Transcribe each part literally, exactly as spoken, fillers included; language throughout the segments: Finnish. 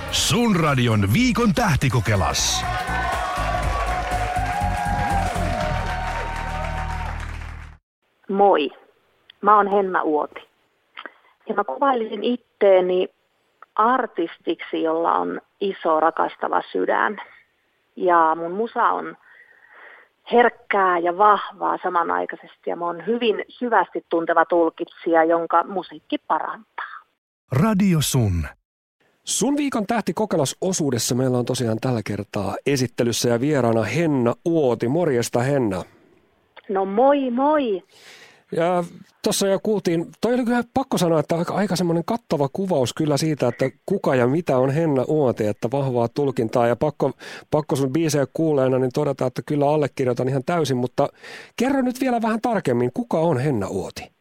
Sun radion viikon tähtikokelas. Moi, mä oon Henna Uoti. Ja mä kuvailisin itteeni artistiksi, jolla on iso rakastava sydän. Ja mun musa on herkkää ja vahvaa samanaikaisesti. Ja mä oon hyvin syvästi tunteva tulkitsija, jonka musiikki parantaa. Radio Sun. Sun viikon tähtikokelas-osuudessa meillä on tosiaan tällä kertaa esittelyssä ja vieraana Henna Uoti. Morjesta, Henna. No moi moi. Ja tuossa jo kuultiin, toi oli kyllä pakko sanoa, että aika, aika semmoinen kattava kuvaus kyllä siitä, että kuka ja mitä on Henna Uoti, että vahvaa tulkintaa ja pakko, pakko sun biisejä kuuleena niin todeta, että kyllä allekirjoitan ihan täysin, mutta kerro nyt vielä vähän tarkemmin, kuka on Henna Uoti?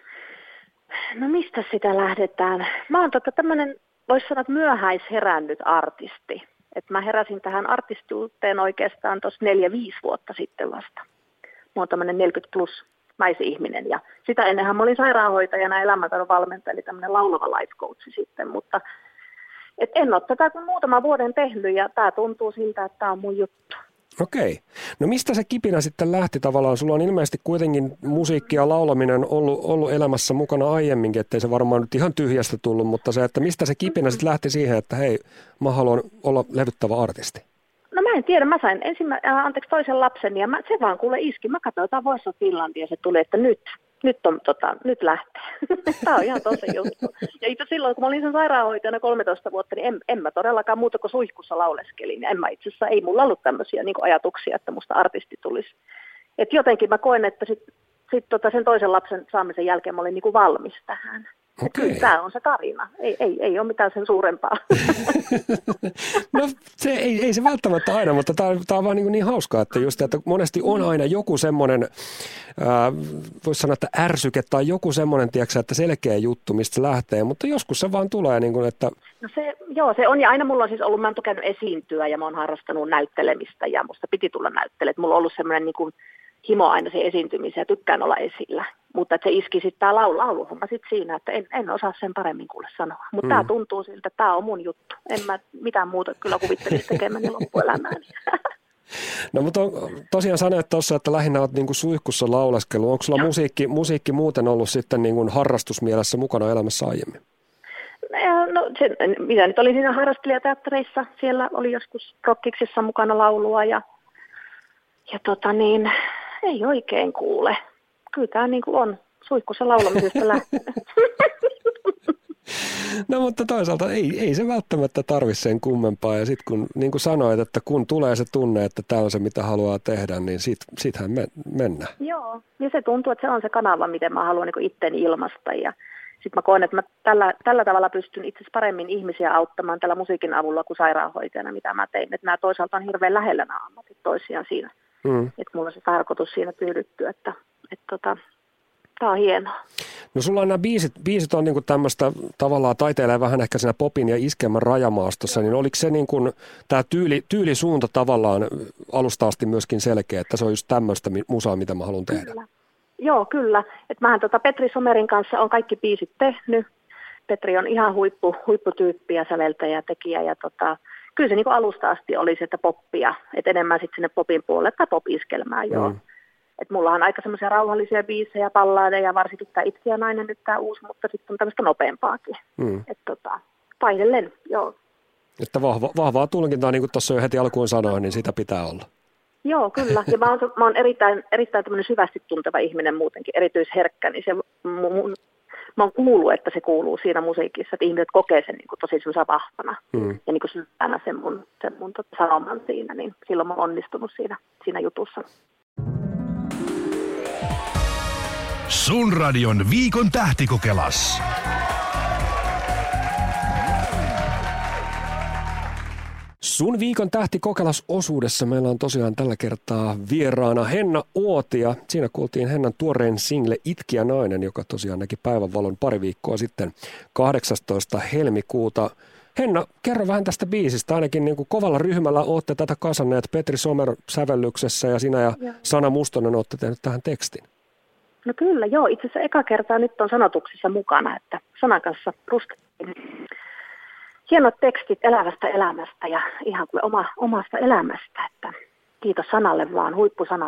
No mistä sitä lähdetään? Mä oon totta tämmönen, voisi sanoa, että myöhäisherännyt artisti. Et mä heräsin tähän artistiuteen oikeastaan tuossa neljä viisi vuotta sitten vasta. Mä oon tämmönen neljäkymmentä plus naisihminen ja sitä ennenhän mä olin sairaanhoitajana elämäntaidon valmentaja, eli tämmöinen laulava life coach sitten, mutta et en ole tätä kuin muutaman vuoden tehnyt ja tää tuntuu siltä, että tää on mun juttu. Okei. No mistä se kipinä sitten lähti tavallaan? Sulla on ilmeisesti kuitenkin musiikki ja laulaminen ollut, ollut elämässä mukana aiemminkin, ettei se varmaan nyt ihan tyhjästä tullut, mutta se, että mistä se kipinä sitten lähti siihen, että hei, mä haluan olla levyttävä artisti? No mä en tiedä, mä sain ensimmä, äh, anteeksi toisen lapsen ja mä, se vaan kuule iski. Mä katsoin jotain Voice of Finlandia ja se tuli, että nyt, nyt, on, tota, nyt lähtee. Tämä on ihan tosi juttu. Ja itse silloin, kun mä olin sen sairaanhoitajana kolmetoista vuotta, niin en, en mä todellakaan muuta kuin suihkussa lauleskelin. Ja en mä itse asiassa, ei mulla ollut tämmöisiä niin kuin ajatuksia, että musta artisti tulisi. Et jotenkin mä koen, että sit, sit, tota, sen toisen lapsen saamisen jälkeen mä olin niin kuin valmis tähän. Okei. Tämä on se tarina. Ei, ei, ei ole mitään sen suurempaa. No se, ei, ei se välttämättä aina, mutta tämä on vaan niin, niin hauskaa, että, just, että monesti on aina joku semmoinen, voisi sanoa, että ärsyke tai joku semmoinen, tiedätkö, että selkeä juttu, mistä se lähtee, mutta joskus se vaan tulee, niin kuin, että... No se, joo, se on ja aina mulla on siis ollut, mä oon käynyt esiintyä ja mä oon harrastanut näyttelemistä ja musta piti tulla näyttele. Mulla on ollut semmoinen niin kuin himo aina se esiintymiseen ja tykkään olla esillä. Mutta se iski sitten tämä laulu, lauluhomma sitten siinä, että en, en osaa sen paremmin kuule sanoa. Mutta mm. tämä tuntuu siltä, että tämä on mun juttu. En mä mitään muuta kyllä kuvittelisi tekemäni loppuelämääni. No mutta on, tosiaan sanoit tuossa, että lähinnä olet niin kuin suihkussa lauleskelu. Onko sulla musiikki, musiikki muuten ollut sitten niin kuin harrastusmielessä mukana elämässä aiemmin? No se, mitä nyt olin siinä harrastelijateattereissa. Siellä oli joskus rockiksissa mukana laulua ja, ja tota niin, ei oikein kuule. Kyllä tämä niin kuin on suihkussa laulamisesta lähtenyt. No mutta toisaalta ei, ei se välttämättä tarvitse sen kummempaa. Ja sitten kun niin kuin sanoit, että kun tulee se tunne, että tämä on se mitä haluaa tehdä, niin sit, sittenhän me, mennään. Joo, ja se tuntuu, että se on se kanava, miten mä haluan niin itteeni ilmaista. Ja sitten mä koen, että mä tällä, tällä tavalla pystyn itse asiassa paremmin ihmisiä auttamaan tällä musiikin avulla kuin sairaanhoitajana, mitä mä tein. Että nämä toisaalta on hirveän lähellä nämä ammatit toisiaan siinä. Mm. Että mulla on se tarkoitus siinä tyydyttyä, että että tota, tämä on hienoa. No sulla on nämä biisit, biisit on niinku tämmöistä tavallaan taiteilee vähän ehkä siinä popin ja iskelmän rajamaastossa, niin oliko se niin kuin tämä tyyli, tyylisuunta tavallaan alusta asti myöskin selkeä, että se on just tämmöistä musaa, mitä mä haluan tehdä? Kyllä. Joo, kyllä. Et mähän tota Petri Somerin kanssa on kaikki biisit tehnyt. Petri on ihan huippu, huipputyyppi ja säveltäjä ja tekijä ja tota, kyllä se niin kuin alusta asti oli sitä poppia, että enemmän sitten sinne popin puolelle tai pop-iskelmää, joo. Mm. Että mulla on aika semmoisia rauhallisia biisejä, balladeja, varsinkin tämä Itki ja nainen nyt tämä uusi, mutta sitten on tämmöistä nopeampaakin. Mm. Että tota, painellen, joo. Että vahva, vahvaa tulkintaa, niin kuin tuossa jo heti alkuun sanoin, niin sitä pitää olla. Joo, kyllä. Ja mä oon, mä oon erittäin, erittäin tämmöinen syvästi tunteva ihminen muutenkin, erityisherkkä, niin se mun, mä oon kuullut, että se kuuluu siinä musiikissa, että ihmiset kokee sen niin kuin tosi semmoisena vahvana mm. ja niin kuin syvänä sen mun, sen mun tota, sanoman siinä, niin silloin mä oon onnistunut siinä, siinä jutussa. Sun radion viikon tähtikokelas. Sun viikon tähtikokelas-osuudessa meillä on tosiaan tällä kertaa vieraana Henna Uoti ja siinä kuultiin Hennan tuoreen single Itki ja nainen, joka tosiaan näki päivänvalon pari viikkoa sitten kahdeksastoista helmikuuta. Henna, kerro vähän tästä biisistä. Ainakin niin kuin kovalla ryhmällä olette tätä kasanneet Petri Somer sävellyksessä ja sinä ja joo. Sanna Mustonen olette tehnyt tähän tekstin. No kyllä, joo. Itse asiassa eka kertaa nyt on sanotuksissa mukana, että sanan kanssa rustettiin. hienot tekstit elävästä elämästä ja ihan kuin oma, omasta elämästä, että kiitos sanalle vaan, huippusanat.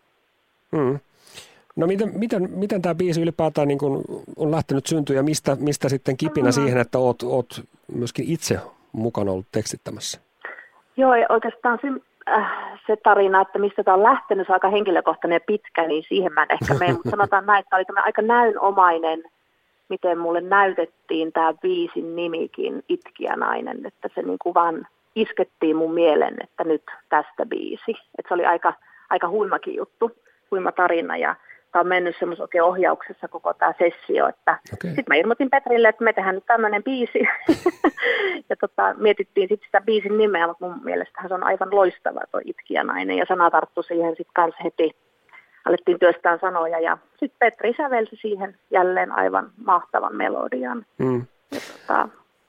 Mm. No miten, miten, miten tämä biisi ylipäätään niin kun on lähtenyt syntyä ja mistä, mistä sitten kipinä mm. siihen, että oot, oot myöskin itse mukana ollut tekstittämässä? Joo, oikeastaan se, äh, se tarina, että mistä tämä on lähtenyt, se on aika henkilökohtainen ja pitkä, niin siihen mä en ehkä mene, mutta sanotaan näin, että tämä oli aika näynomainen, miten mulle näytettiin tämä biisin nimikin, Itkiä nainen, että se niin kuin vaan iskettiin mun mielen, että nyt tästä biisi. Että se oli aika, aika huimakin juttu, huima tarina ja tämä on mennyt semmoisen oikein ohjauksessa koko tämä sessio, että okay. Sitten mä ilmoitin Petrille, että me tehdään nyt tämmöinen biisi ja tota, mietittiin sitten sitä biisin nimeä, mutta mun mielestähän se on aivan loistava tuo Itkiä nainen ja sana tarttui siihen sitten kanssa heti. Alettiin työstään sanoja ja sitten Petri sävelsi siihen jälleen aivan mahtavan melodian. Mm. Ja tota,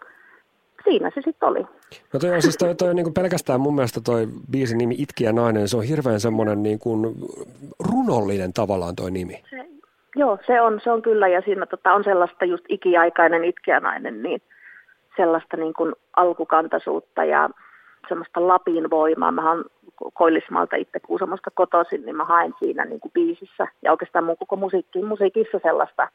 siinä se sitten oli. No toi on siis toi, toi niin kuin pelkästään mun mielestä toi biisin nimi Itkiä nainen, se on hirveän semmoinen niin kuin runollinen tavallaan toi nimi. Se, joo, se on, se on kyllä ja siinä tota, on sellaista just ikiaikainen Itkiä nainen, niin sellaista niin kuin alkukantaisuutta ja semmoista Lapin voimaa. Mä oon Koillismaalta itse Kuusamosta kotoisin, niin mä haen siinä niin kuin biisissä ja oikeastaan mun koko musiikki, musiikissa sellaista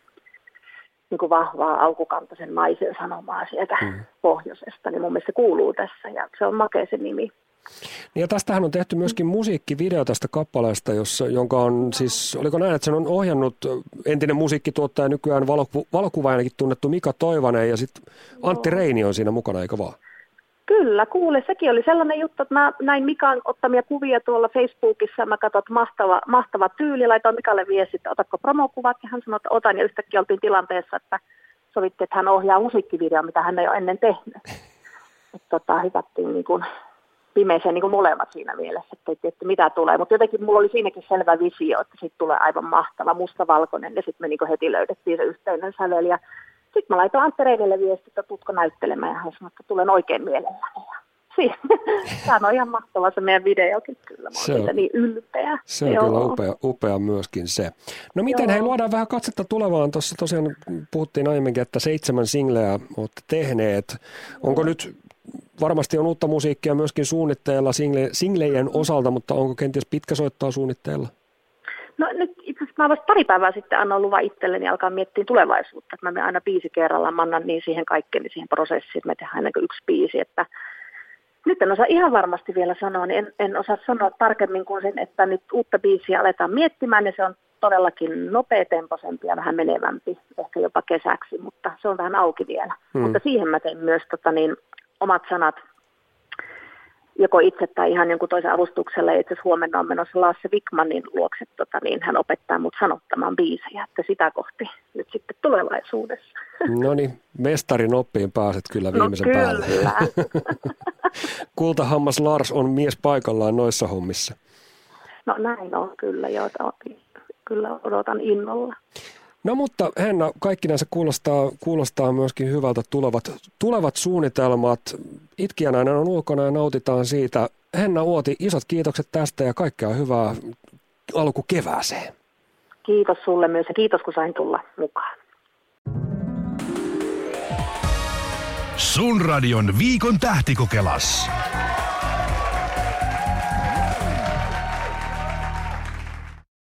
niin kuin vahvaa alkukantaisen naisen sanomaa sieltä mm. pohjoisesta, niin mun mielestä se kuuluu tässä ja se on makea se nimi. Ja tästähän on tehty myöskin musiikkivideo tästä kappaleesta, jossa, jonka on siis, oliko näin, että sen on ohjannut entinen musiikkituottaja, nykyään valoku, valokuvaajanakin tunnettu Mika Toivanen ja sitten Antti Reini on siinä mukana, eikö vaan? Kyllä, kuule, sekin oli sellainen juttu, että mä näin Mikan ottamia kuvia tuolla Facebookissa ja mä katsoin, että mahtava, mahtava tyyli, laitoin Mikalle viesti, että otatko promokuvat ja hän sanoi, että otan ja yhtäkkiä oltiin tilanteessa, että sovittiin, että hän ohjaa musiikkivideoa, mitä hän ei ole ennen tehnyt. Että tota, hypättiin niin kuin pimeeseen niin kuin molemmat siinä mielessä, että ei tiedä, mitä tulee, mutta jotenkin mulla oli siinäkin selvä visio, että siitä tulee aivan mahtava mustavalkoinen ja sitten me niin kuin heti löydettiin se yhteinen sävel ja sitten mä laitoin Antti Reinille viesti, että tutko näyttelemään ja hän sanoi, että tulen oikein mielelläni. Tämä on ihan mahtava se meidän videokin kyllä. Mä olen niin ylpeä. Se on Joo. kyllä upea, upea myöskin se. No miten, Joo. hei, luodaan vähän katsetta tulevaan. Tuossa tosiaan puhuttiin aiemminkin, että seitsemän singleä olette tehneet. Onko nyt, varmasti on uutta musiikkia myöskin suunnitteilla single, singlejen osalta, mutta onko kenties pitkä soittaa suunnitteilla? No nyt itse asiassa mä vasta pari päivää sitten annoin luvan itselleni alkaa miettiä tulevaisuutta. Että mä menen aina biisi kerrallaan, mä annan niin siihen kaikkeen, siihen prosessiin, että me tehdään aina yksi biisi. Että nyt en osaa ihan varmasti vielä sanoa, niin en, en osaa sanoa tarkemmin kuin sen, että nyt uutta biisiä aletaan miettimään ja se on todellakin nopeatempoisempi ja vähän menevämpi, ehkä jopa kesäksi, mutta se on vähän auki vielä. Hmm. Mutta siihen mä teen myös tota, niin, omat sanat, joko itse tai ihan jonkun toisen avustuksella. Ja itse asiassa huomenna on menossa Lasse Wickmanin luokse, tota, niin hän opettaa mut sanottamaan biisejä, että sitä kohti nyt sitten tulevaisuudessa. No niin, mestarin oppiin pääset kyllä viimeisen no, päälle. Kyllä. Kultahammas Lars on mies paikallaan noissa hommissa. No näin on kyllä, jota kyllä odotan innolla. No mutta Henna, kaikki näissä kuulostaa, kuulostaa myöskin hyvältä tulevat, tulevat suunnitelmat. Itkijänainen on ulkona ja nautitaan siitä. Henna Uoti, isot kiitokset tästä ja kaikkea hyvää alkukevääseen. Kiitos sulle myös ja kiitos kun sain tulla mukaan. Sun radion viikon tähtikokelas.